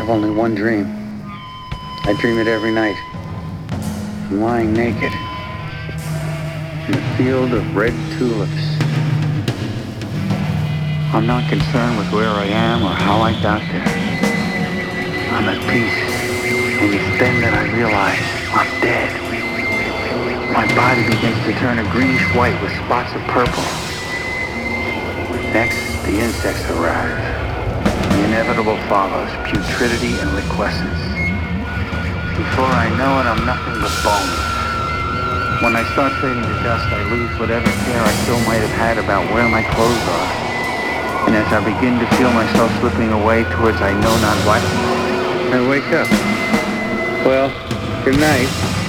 have only one dream. I dream it every night. I'm lying naked in a field of red tulips. I'm not concerned with where I am or how I got there. I'm at peace, and it's then that I realize I'm dead. My body begins to turn a greenish-white with spots of purple. Next, the insects arrive. The inevitable follows, putridity and liquescence. Before I know it, I'm nothing but bones. When I start fading to dust, I lose whatever care I still might have had about where my clothes are. And as I begin to feel myself slipping away towards I know not what, I wake up. Well, good night.